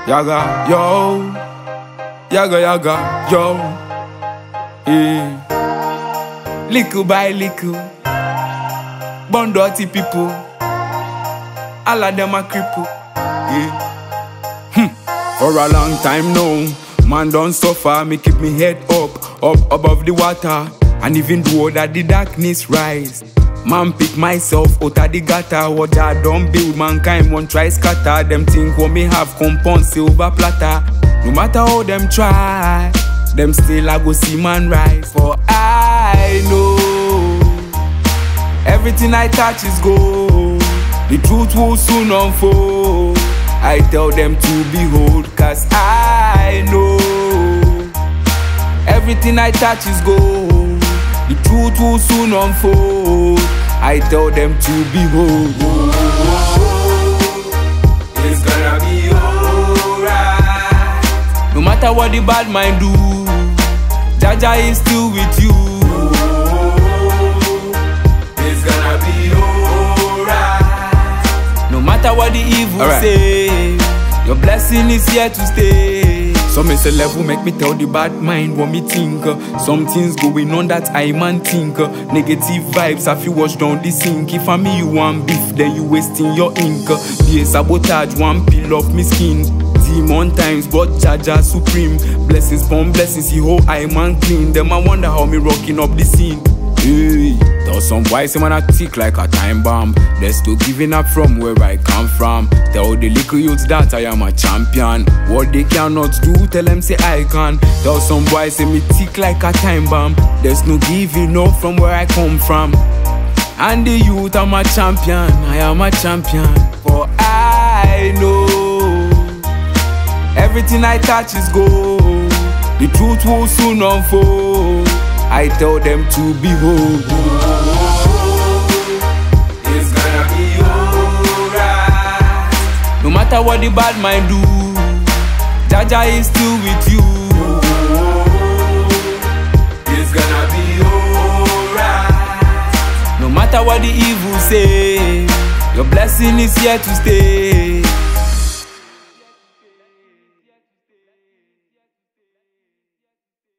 Yaga, yo. Yaga, yaga, yo. Little by little. Born dirty people. All of them are cripple. For a long time now, man don't suffer. Me keep me head up above the water. And even though that the darkness rise, man pick myself out of the gutter. What I don't build, mankind won't try scatter. Them think what me have compound silver platter. No matter how them try, them still I go see man rise. For I know everything I touch is gold. The truth will soon unfold. I tell them to behold, cause I know everything I touch is gold. The truth will soon unfold. I tell them to behold. It's gonna be alright. No matter what the bad mind do, Jaja is still with you. It's gonna be alright. No matter what the evil say, your blessing is here to stay. So me say level make me tell the bad mind what me think. Some things going on that I man think. Negative vibes if you wash down the sink. If I me you want beef, then you wasting your ink. Be a sabotage, one peel off me skin. Demon times, but Jaja supreme. Blessings upon blessings, see how I man clean. Them I wonder how me rocking up the scene. Hey, tell some boys man I tick like a time bomb. They're still giving up from where I come from. Tell the little youths that I am a champion. What they cannot do, tell them say I can. Tell some boys say me tick like a time bomb. There's no giving up from where I come from. And the youth I'm a champion, I am a champion. For I know everything I touch is gold. The truth will soon unfold. I tell them to behold. It's gonna be alright. No matter what the bad mind do, Jaja is still with you. It's gonna be alright. No matter what the evil say, your blessing is here to stay.